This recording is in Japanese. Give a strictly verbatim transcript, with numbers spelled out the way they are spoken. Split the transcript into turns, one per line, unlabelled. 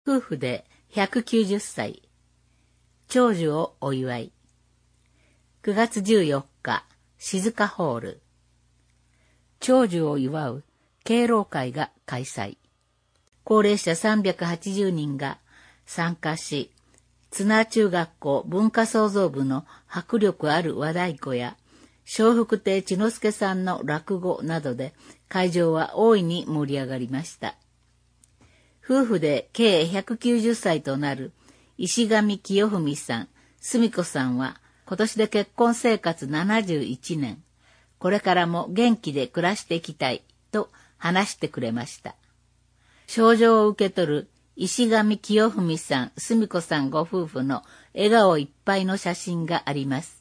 夫婦でひゃくきゅうじゅっさい。長寿をお祝い。くがつじゅうよっか、静かホール。長寿を祝う敬老会が開催。高齢者さんびゃくはちじゅうにんが参加し、津奈中学校文化創造部の迫力ある和太鼓や、笑福亭千之助さんの落語などで会場は大いに盛り上がりました。夫婦で計ひゃくきゅうじゅっさいとなる石上清文さん、澄子さんは今年で結婚生活ななじゅういちねん、これからも元気で暮らしていきたいと話してくれました。賞状を受け取る石上清文さん、澄子さんご夫婦の笑顔いっぱいの写真があります。